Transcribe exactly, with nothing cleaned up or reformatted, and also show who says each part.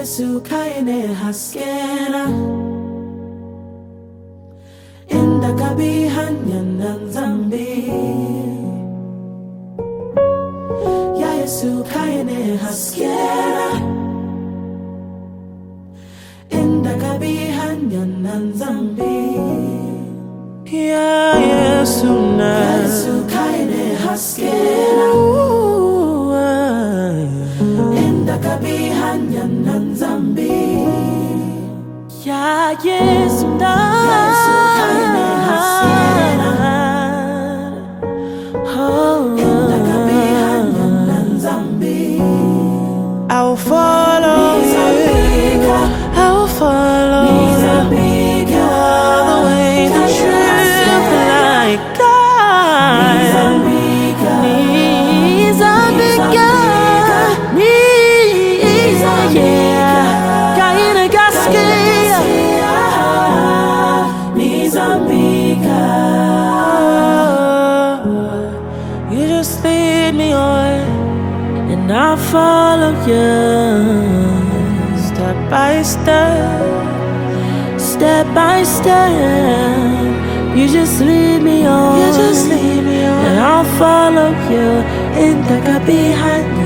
Speaker 1: Yesu kaine haskena Inda kabihan yan ng zambi Ya Yesu kaine haskena Inda kabihan yan ng zambi
Speaker 2: Ya Yesu na
Speaker 1: Yesu kaine haskena Inda kabihan yan ng zambi
Speaker 2: Ya Yesu na
Speaker 1: Yesu kaine haskena Inda kabihan yan ng zambi
Speaker 2: I will follow you, I will follow you all the way to truth, like God. Nizambika, yeah, kaina gaskia,
Speaker 1: Nizambika.
Speaker 2: You just lead me on, and I'll follow you. Step by step, step by step. You just lead me on,
Speaker 1: You just lead me on.
Speaker 2: and I'll follow you in the kabihan.